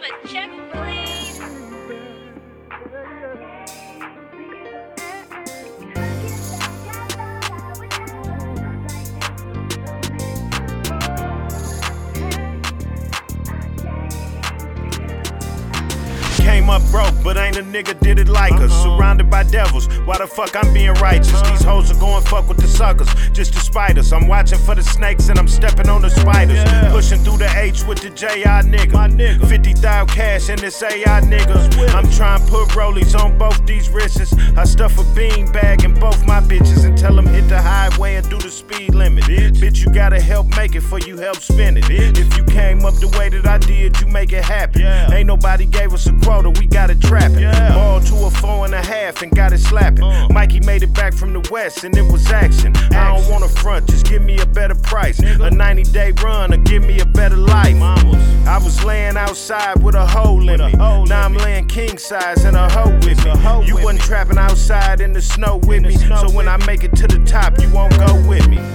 a check, please. Came up broke, but ain't a nigga did it like us. Surrounded by devils, why the fuck I'm being righteous? These hoes are going fuck with the suckers, just to spite us. I'm watching for the snakes and I'm stepping on the spiders. Pushing through the H with the J.I. nigga. 50,000 cash in this A.I. nigga. I'm trying to put rollies on both these wrists. I stuff a bean bag in both my bitches and tell them hit the highway and do the speed limit. Bitch, you gotta help make it for you help spin it. If you came up the way that I did, you make it happen. Ain't nobody gave us a quota, we got it trapping. Ball to a 4.5 and got it slapping. Mikey made it back from the west and it was action. I don't want a front, just give me a better price. A 90-day run or give me a better life. I was laying outside with a hole in me. Now I'm laying king size and a hoe with me. You wasn't trapping outside in the snow with me. So when I make it to the top, you won't go with me.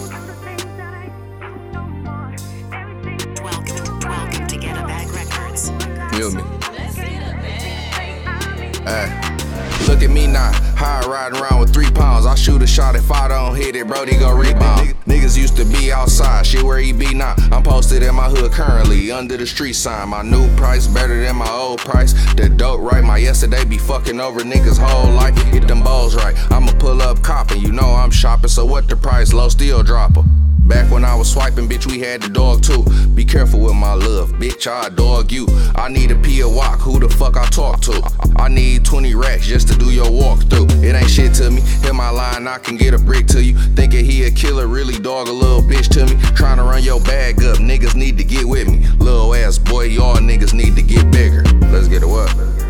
Welcome to Get a Bag Records. Feel me? Look at me now, high riding around with 3 pounds. I shoot a shot, if I don't hit it, Brody go rebound. Niggas used to be outside, shit where he be now. I'm posted in my hood currently, under the street sign. My new price better than my old price. The dope right, my yesterday be fucking over niggas' whole life. Hit them balls right, I'ma pull up copping. You know I'm shopping, so what the price? Low steel dropper. Back when I was swiping, bitch, we had the dog too. Be careful with my love, bitch, I dog you. I need a Pia walk, who the fuck I talk to? I need 20 racks just to do your walkthrough. It ain't shit to me, hit my line, I can get a brick to you. Thinking he a killer, really dog a little bitch to me. Trying to run your bag up, niggas need to get with me. Little ass boy, y'all niggas need to get bigger. Let's get it up.